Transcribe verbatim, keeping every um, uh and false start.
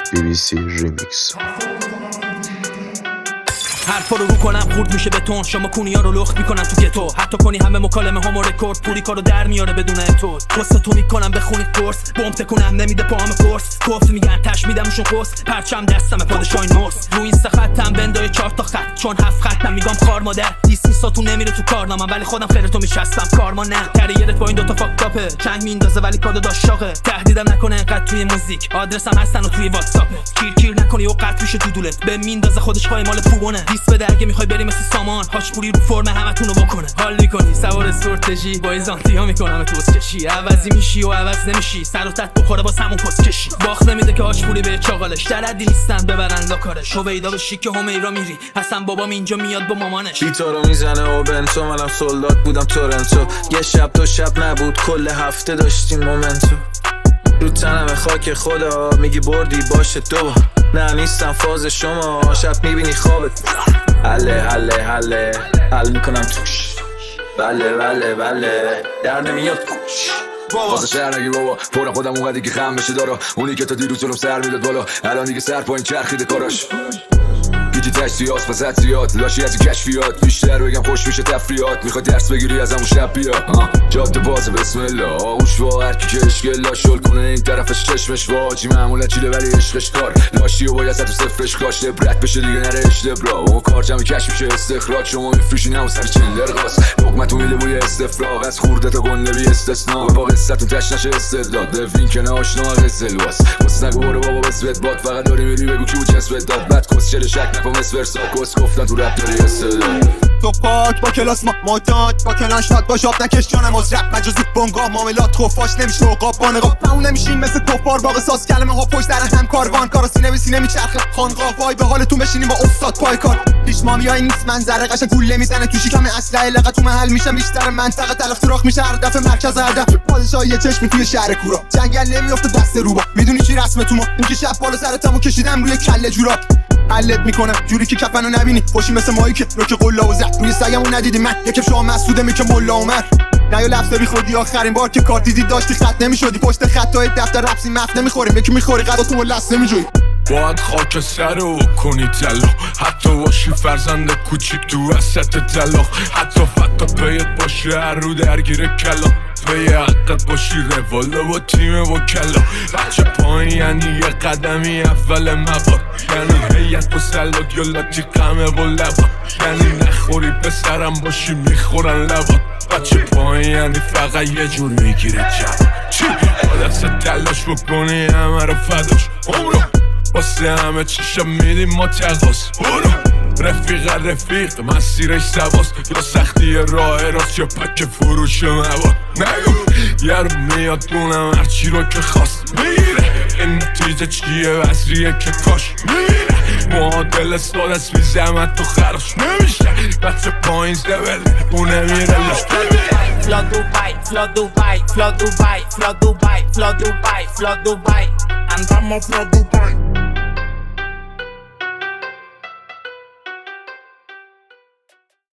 بی بی سی ریمیکس. حرفا رو رو کنم خورد میشه بتون، شما کونیا رو لخت میکنن تو گتو، حتی کنی همه مکالمه هامو رکورد، پولی کارو در میاره بدون تو. قصه تو میکنم بخونید قرص، بمب تکونم نمیده پاهم قرص، کفت میگن تش میدمشون قص، پرچم دستم پادشاهی نورس، رو این سه خطم بندای چهار تا خط، چون هفت خطم میگم خار مادر، دیسمیسا تو نمیره تو کارنامم، ولی خودم خیر تو میشستم کارما نه. کریرت با این دوتا فاکتاپه، چنگ میندازه ولی کادو داشاقه، تهدیدم نکنه انقدر توی موزیک، آدرسم هستن و توی واتساپ، کیر کیر نکنی و قطع میشه تو دولت، به میندازه خودش قای مال پوبونه، دیس بده اگه میخوای بری مثل سامان، هاشپوری رو فرم همتون رو بکنه، حال میکنی سوار سورتژی با ایزانتی ها میکنم تو کشی، عوضی میشی و عوض نمیشی، سر و تت بخوره با همون پست کشی، باخت نمیده که هاشپوری به چاقالش، در حدی نیستن ببرن لاکارش، هویدا بشی که همیرا میری، حسن بابام اینجا میاد با مامانش، بیتا رو میزنه و بنتو، منم سولدات بودم تورنتو، یه شب دو شب نبود کل هفته داشتیم مومنتو، رو تنم خاک خدا میگی بردی باشه دو، نه نیستم فاز شما، شب میبینی خوابت، حله حله حله حل میکنم توش، بله بله بله در نمیاد کوش، واسه شهر نگی بابا، پورم خودم اونقدی که خم بشه دارا، اونی که تا دیروز جلوم سر میداد بالا، الان دیگه سر پایین چرخیده کاراش، گیجی تجزیات پس حدسیات، لاشی از کشفیات، بیشتر بگم خوش میشه تفریات، میخوای درس بگیری از همون شب بیا، جاده بازه بسم الله، آغوش وا هرکی که اشکل لاشل کنه این طرفش چشمش واجی معمولا چیله ولی عشقش کار، لاشی و باید تو صفرش کاش لبرت بشه دیگه نره اشتبرا، اون کار جمعی کش میشه استخراج، شما میفروشین همون سر چندر غاز، لقمتون میده بوی استفراغ، از خورده تا گنده بی استثنا، با قصتون تش نشه استدلال، دوین کنه آشنا قصه لواس، بس نگو برو بابا بسوت باد، فقط داری میری بگو کی بود جسوت داد، بعد کس چل شک نکن مسفر ساکوس گفتن تو رپ داری استدلال، تو پاک با کلاس ما ماتات با کلانش داد با شاب نکش جانم از رپ مجازی بونگاه معاملات خفاش نمیشه عقاب بانقاب پاون نمیشین مثل کفار باقی ساز کلمه ها پشت در هم کاروان کارا سینه به سینه میچرخه خانقاه وای به حالتون بشینیم با استاد پای کار، پیش مامیای نیست منظره قشنگ گوله میزنه تو شکم اسلحه لقا تو محل میشه بیشتر منطقه تلف سوراخ میشه هر دفعه مرکز هدف، پادشاهی یه چشمی توی شهر کورا، جنگل نمیافته دست روبا، میدونی چی رسمه تو ما اینکه شب بالا سرتمو کشیدم روی کله جوراب، حلت میکنم جوری که کفنو نبینی خوشی مثل مایی که رو که قلا و زد، روی سگمو ندیدی من یکم شما مسعوده می که ملا عمر، نه یا لفظ بی خودی آخرین بار که کار دیدی داشتی خط نمیشدی، پشت خطای دفتر رپسی مفت نمیخوریم یکی میخوری قدا تو لست نمیجوی، باید خاک سر رو کنی طلا، حتی باشی فرزند کوچیک تو وسط طلاق، حتی فتا پیت باشی هر رو درگیر کلا، پی حقت باشی رواله با تیم با کلا، بچه پایین یعنی یه قدمی اول مواد، یعنی هیت با سلاک یا لاتی قمه با لبا، یعنی نخوری پسرم باشی میخورن لبات، بچه پایین یعنی فقط یه جور میگیره جب، چی؟ با دست تلاش بکنی همه رو فداش، عمرو واسه همه چشم میدیم ما تقاس، برو رفیق رفیق مسیرش سواست، یا سختی راه راست یا پک فروش مواد، نگو یه رو میاد دونم هرچی رو که خواست میره، این نتیجه چیه وزریه که کاش میره، معادل سال از بی زحمت تو خراش نمیشه، بچه پایین زبل اونه میره لاش فلا دوبای فلا دوبای فلا دوبای فلا دوبای فلا دوبای فلا دوبای andamos pro Dubai